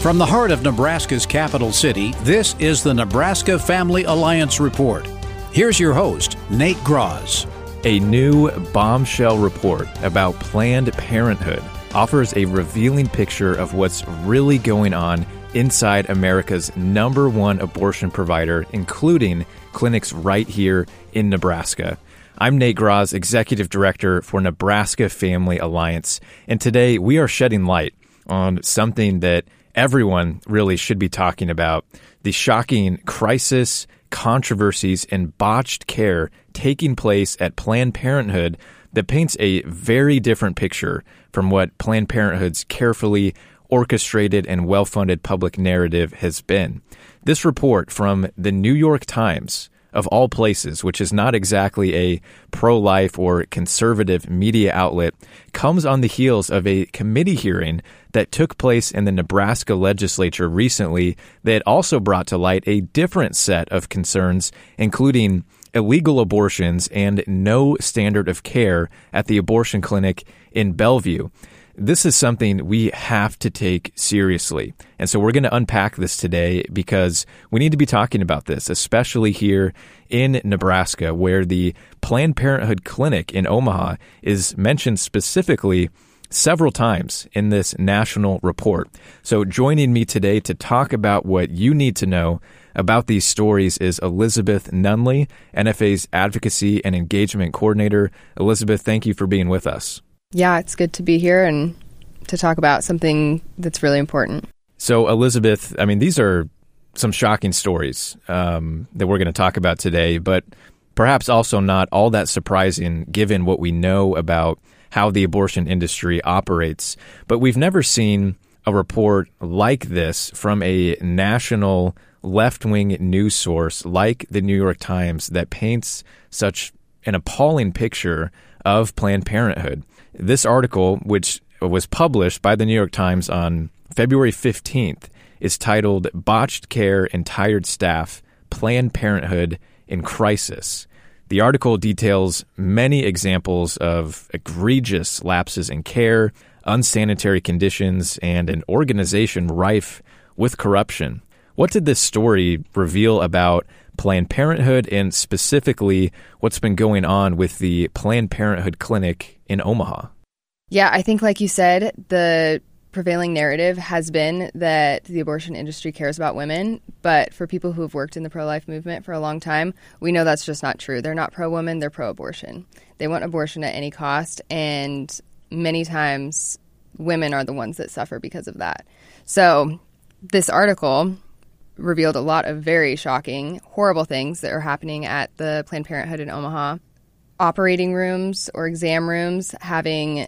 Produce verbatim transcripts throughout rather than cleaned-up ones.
From the heart of Nebraska's capital city, this is the Nebraska Family Alliance Report. Here's your host, Nate Groz. A new bombshell report about Planned Parenthood offers a revealing picture of what's really going on inside America's number one abortion provider, including clinics right here in Nebraska. I'm Nate Groz, Executive Director for Nebraska Family Alliance, and today we are shedding light on something that everyone really should be talking about: the shocking crisis, controversies, and botched care taking place at Planned Parenthood that paints a very different picture from what Planned Parenthood's carefully orchestrated and well-funded public narrative has been. This report from the New York Times, of all places, which is not exactly a pro-life or conservative media outlet, comes on the heels of a committee hearing that took place in the Nebraska legislature recently that also brought to light a different set of concerns, including illegal abortions and no standard of care at the abortion clinic in Bellevue. This is something we have to take seriously. And so we're going to unpack this today because we need to be talking about this, especially here in Nebraska, where the Planned Parenthood clinic in Omaha is mentioned specifically several times in this national report. So joining me today to talk about what you need to know about these stories is Elizabeth Nunley, N F A's Advocacy and Engagement Coordinator. Elizabeth, thank you for being with us. Yeah, it's good to be here and to talk about something that's really important. So, Elizabeth, I mean, these are some shocking stories um, that we're going to talk about today, but perhaps also not all that surprising given what we know about how the abortion industry operates. But we've never seen a report like this from a national left-wing news source like the New York Times that paints such an appalling picture of Planned Parenthood. This article, which was published by the New York Times on February fifteenth, is titled "Botched Care and Tired Staff, Planned Parenthood in Crisis." The article details many examples of egregious lapses in care, unsanitary conditions, and an organization rife with corruption. What did this story reveal about Planned Parenthood and specifically what's been going on with the Planned Parenthood clinic in Omaha? Yeah, I think like you said, the prevailing narrative has been that the abortion industry cares about women. But for people who have worked in the pro-life movement for a long time, we know that's just not true. They're not pro-woman, they're pro-abortion. They want abortion at any cost, and many times women are the ones that suffer because of that. So this article revealed a lot of very shocking, horrible things that are happening at the Planned Parenthood in Omaha. Operating rooms or exam rooms having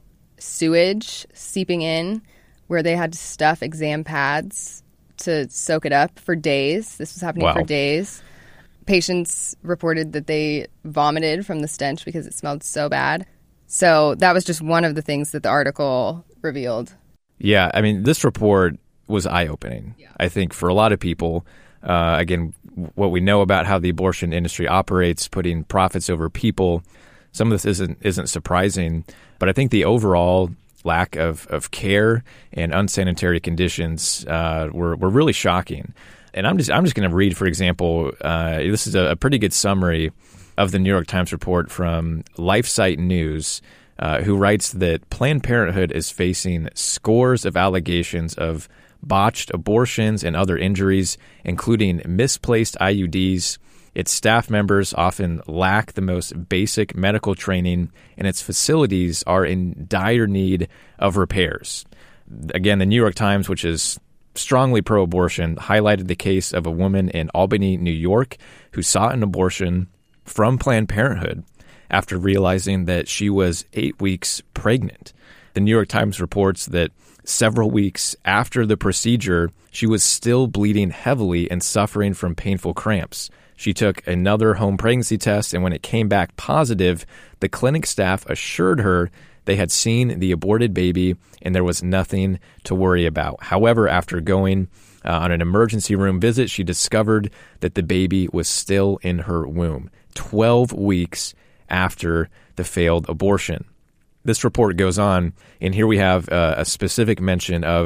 sewage seeping in where they had to stuff exam pads to soak it up for days. This was happening Wow. for days. Patients reported that they vomited from the stench because it smelled so bad. So that was just one of the things that the article revealed. Yeah, I mean, this report was eye-opening, yeah. I think, for a lot of people. Uh, again, what we know about how the abortion industry operates, putting profits over people, some of this isn't isn't surprising. But I think the overall lack of, of care and unsanitary conditions uh, were were really shocking. And I'm just I'm just going to read, for example, uh, this is a, a pretty good summary of the New York Times report from LifeSite News, uh, who writes that Planned Parenthood is facing scores of allegations of botched abortions and other injuries, including misplaced I U Ds. Its staff members often lack the most basic medical training, and its facilities are in dire need of repairs. Again, the New York Times, which is strongly pro-abortion, highlighted the case of a woman in Albany, New York, who sought an abortion from Planned Parenthood after realizing that she was eight weeks pregnant. The New York Times reports that several weeks after the procedure, she was still bleeding heavily and suffering from painful cramps. She took another home pregnancy test, and when it came back positive, the clinic staff assured her they had seen the aborted baby and there was nothing to worry about. However, after going uh, on an emergency room visit, she discovered that the baby was still in her womb, twelve weeks after the failed abortion. This report goes on, and here we have uh, a specific mention of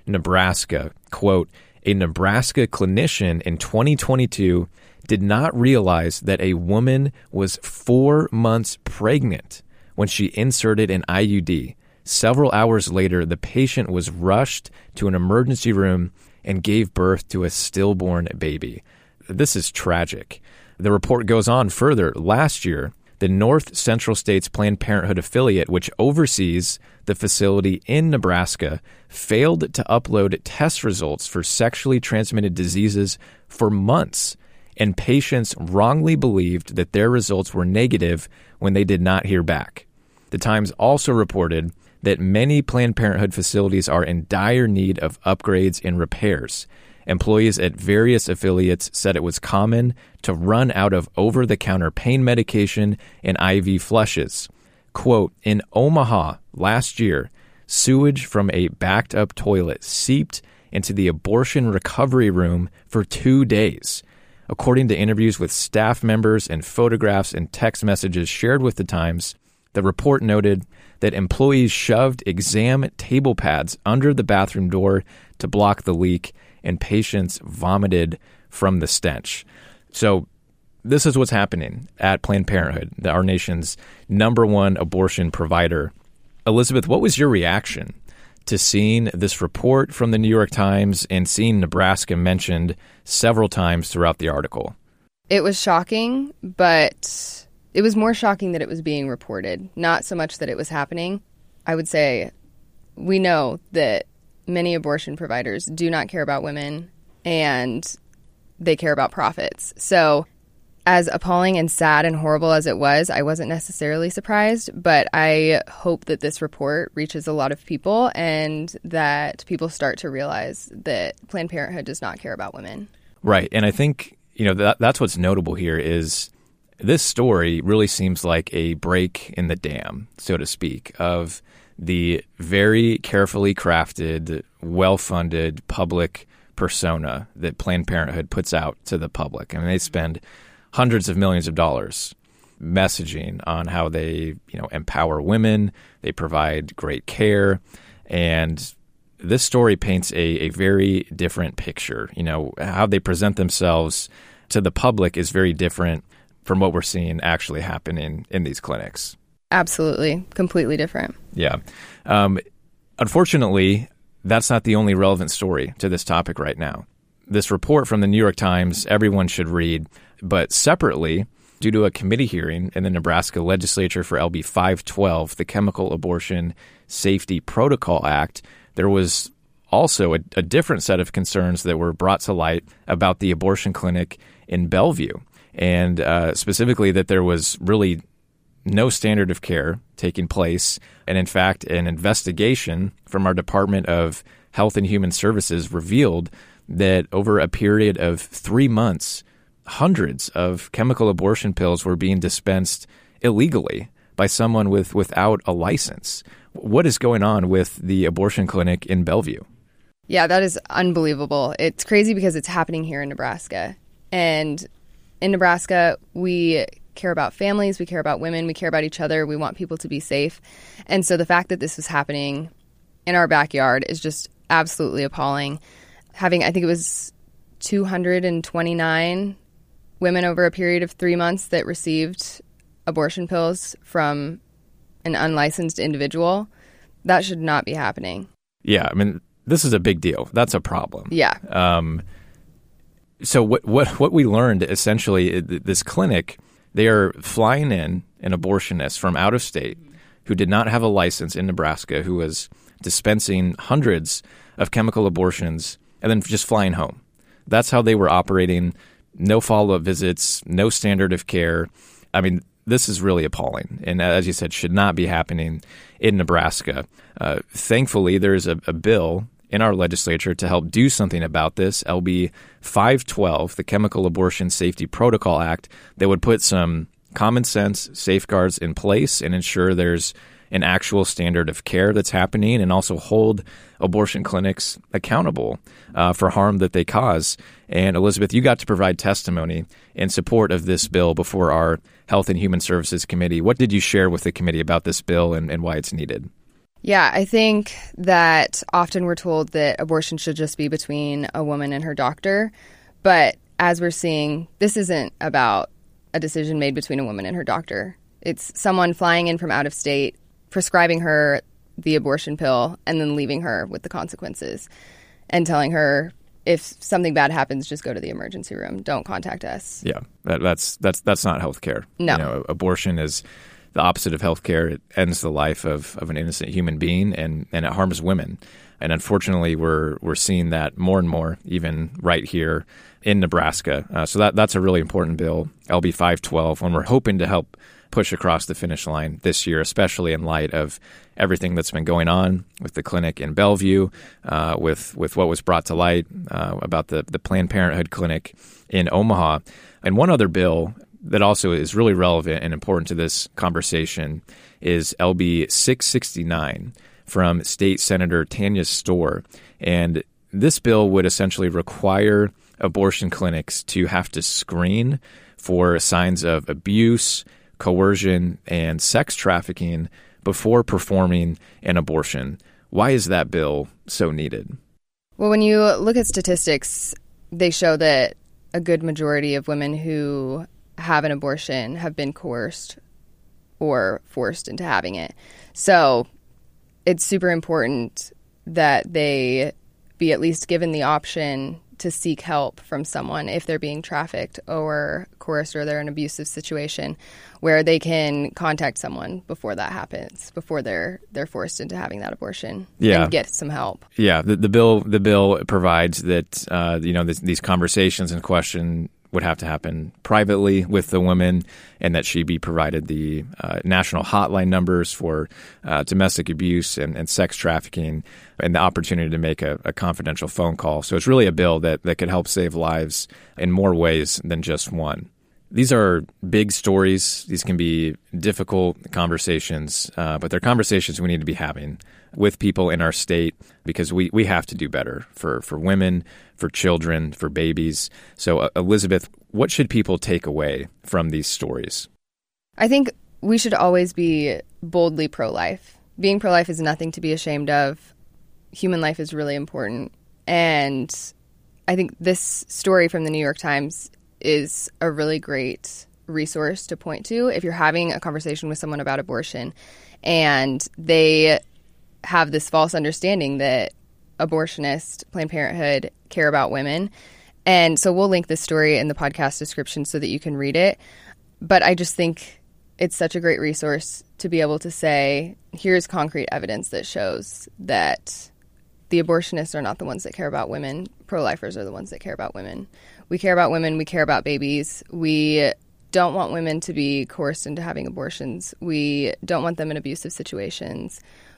Nebraska. Quote, a Nebraska clinician in twenty twenty-two did not realize that a woman was four months pregnant when she inserted an I U D. Several hours later, the patient was rushed to an emergency room and gave birth to a stillborn baby. This is tragic. The report goes on further. Last year, the North Central States Planned Parenthood affiliate, which oversees the facility in Nebraska, failed to upload test results for sexually transmitted diseases for months, and patients wrongly believed that their results were negative when they did not hear back. The Times also reported that many Planned Parenthood facilities are in dire need of upgrades and repairs. Employees at various affiliates said it was common to run out of over-the-counter pain medication and I V flushes. Quote, in Omaha last year, sewage from a backed-up toilet seeped into the abortion recovery room for two days. According to interviews with staff members and photographs and text messages shared with the Times, the report noted that employees shoved exam table pads under the bathroom door to block the leak, and patients vomited from the stench. So this is what's happening at Planned Parenthood, our nation's number one abortion provider. Elizabeth, what was your reaction to seeing this report from the New York Times and seeing Nebraska mentioned several times throughout the article? It was shocking, but it was more shocking that it was being reported, not so much that it was happening. I would say we know that many abortion providers do not care about women, and they care about profits. So as appalling and sad and horrible as it was, I wasn't necessarily surprised, but I hope that this report reaches a lot of people and that people start to realize that Planned Parenthood does not care about women. Right. And I think, you know, that, that's what's notable here is this story really seems like a break in the dam, so to speak, of the very carefully crafted, well-funded public persona that Planned Parenthood puts out to the public. I mean, they spend hundreds of millions of dollars messaging on how they, you know, empower women, they provide great care, and this story paints a, a very different picture. You know, how they present themselves to the public is very different from what we're seeing actually happening in these clinics. Absolutely. Completely different. Yeah. Um, unfortunately, that's not the only relevant story to this topic right now. This report from the New York Times, everyone should read, but separately, due to a committee hearing in the Nebraska legislature for L B five twelve, the Chemical Abortion Safety Protocol Act, there was also a, a different set of concerns that were brought to light about the abortion clinic in Bellevue, and uh, specifically that there was really no standard of care taking place. And in fact, an investigation from our Department of Health and Human Services revealed that over a period of three months, hundreds of chemical abortion pills were being dispensed illegally by someone with without a license. What is going on with the abortion clinic in Bellevue? Yeah, that is unbelievable. It's crazy because it's happening here in Nebraska. And in Nebraska, we care about families, we care about women, we care about each other, we want people to be safe. And so the fact that this was happening in our backyard is just absolutely appalling. Having, I think it was two hundred twenty-nine women over a period of three months that received abortion pills from an unlicensed individual, that should not be happening. Yeah, I mean, this is a big deal. That's a problem. Yeah. Um, so what, what, what we learned, essentially, this clinic, they are flying in an abortionist from out of state who did not have a license in Nebraska, who was dispensing hundreds of chemical abortions and then just flying home. That's how they were operating. No follow-up visits, no standard of care. I mean, this is really appalling. And as you said, should not be happening in Nebraska. Uh, thankfully, there's a, a bill in our legislature to help do something about this, L B five twelve, the Chemical Abortion Safety Protocol Act, that would put some common sense safeguards in place and ensure there's an actual standard of care that's happening, and also hold abortion clinics accountable uh, for harm that they cause. And Elizabeth, you got to provide testimony in support of this bill before our Health and Human Services Committee. What did you share with the committee about this bill and, and why it's needed? Yeah, I think that often we're told that abortion should just be between a woman and her doctor. But as we're seeing, this isn't about a decision made between a woman and her doctor. It's someone flying in from out of state, prescribing her the abortion pill, and then leaving her with the consequences and telling her, if something bad happens, just go to the emergency room. Don't contact us. Yeah, that, that's that's that's not healthcare. No. You know, abortion is the opposite of healthcare. It ends the life of, of an innocent human being, and, and it harms women. And unfortunately, we're we're seeing that more and more, even right here in Nebraska. Uh, so that that's a really important bill, L B five twelve, when we're hoping to help push across the finish line this year, especially in light of everything that's been going on with the clinic in Bellevue, uh, with with what was brought to light uh, about the, the Planned Parenthood clinic in Omaha. And one other bill that also is really relevant and important to this conversation is L B six sixty-nine from State Senator Tanya Storr. And this bill would essentially require abortion clinics to have to screen for signs of abuse, coercion, and sex trafficking before performing an abortion. Why is that bill so needed? Well, when you look at statistics, they show that a good majority of women who have an abortion have been coerced or forced into having it. So it's super important that they be at least given the option to seek help from someone if they're being trafficked or coerced or they're in an abusive situation, where they can contact someone before that happens, before they're they're forced into having that abortion, yeah. and get some help. Yeah, the, the bill the bill provides that uh, you know this, these conversations in question would have to happen privately with the woman, and that she be provided the uh, national hotline numbers for uh, domestic abuse and, and sex trafficking, and the opportunity to make a, a confidential phone call. So it's really a bill that, that could help save lives in more ways than just one. These are big stories. These can be difficult conversations, uh, but they're conversations we need to be having with people in our state, because we, we have to do better for, for women, for children, for babies. So, uh, Elizabeth, what should people take away from these stories? I think we should always be boldly pro-life. Being pro-life is nothing to be ashamed of. Human life is really important. And I think this story from the New York Times is a really great resource to point to if you're having a conversation with someone about abortion and they have this false understanding that abortionists, Planned Parenthood, care about women. And so we'll link this story in the podcast description so that you can read it. But I just think it's such a great resource to be able to say, here's concrete evidence that shows that the abortionists are not the ones that care about women. Pro-lifers are the ones that care about women. We care about women. We care about babies. We don't want women to be coerced into having abortions. We don't want them in abusive situations.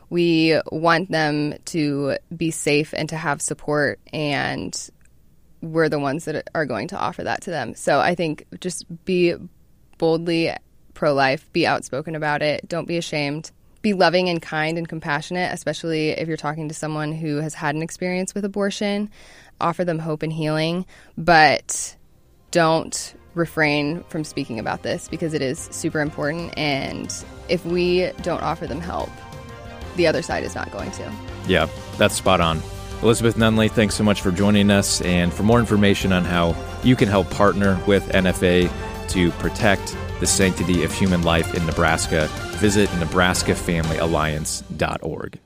We want them to be safe and to have support, and we're the ones that are going to offer that to them. So I think just be boldly pro-life, be outspoken about it, don't be ashamed. Be loving and kind and compassionate, especially if you're talking to someone who has had an experience with abortion. Offer them hope and healing, but don't refrain from speaking about this because it is super important. And if we don't offer them help, the other side is not going to. Yeah, that's spot on. Elizabeth Nunley, thanks so much for joining us. And for more information on how you can help partner with N F A to protect the sanctity of human life in Nebraska, visit Nebraska Family Alliance dot org.